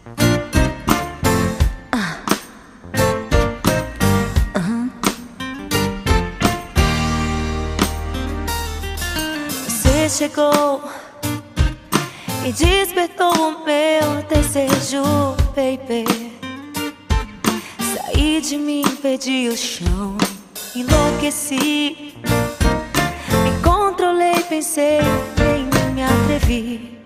Você chegou e despertou o meu desejo, baby. Saí de mim, perdi o chão, enlouqueci. Me controlei, pensei, nem me atrevi.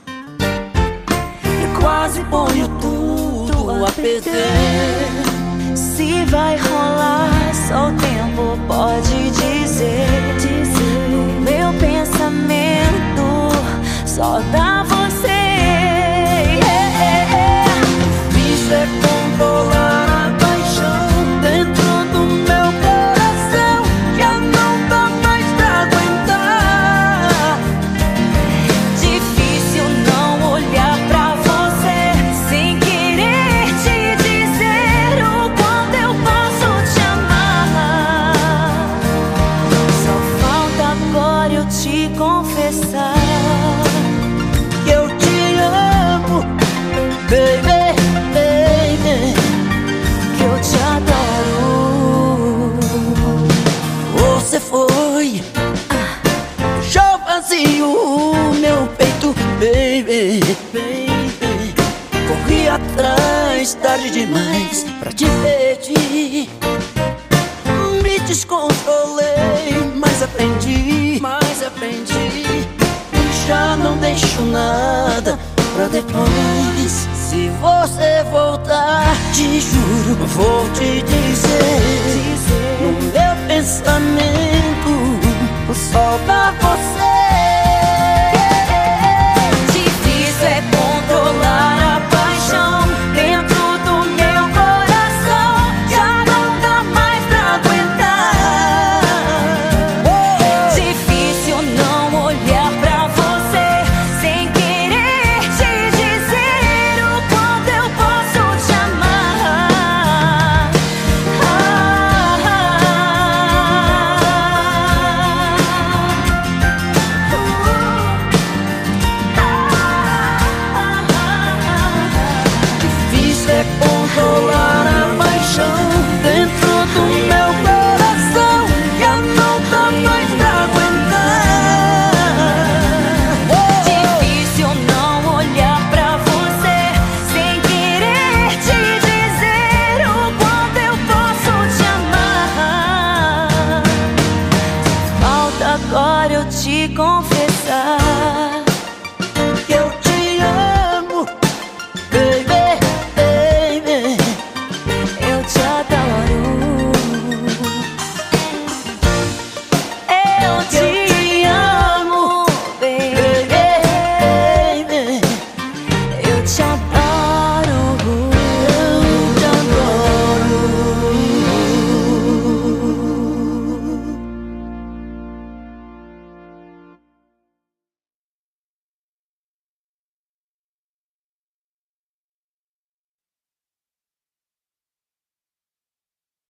E quase ponho tudo a perder. Se vai rolar, só o tempo pode dizer. No meu pensamento só dá você. Isso é controlar a paixão dentro do meu coração. Já não dá mais pra aguentar. Difícil não olhar pra você sem querer te dizer o quanto eu posso te amar. Só falta agora eu te confessar Que eu te amo, baby, baby. que eu te adoro. Você foi, deixou vazio o meu peito, baby, baby. Corri atrás, tarde demais pra te pedir. Me descontrolei, mas aprendi, Já não deixo nada pra depois. Se você voltar, te juro, vou te dizer. No meu pensamento, só dá você.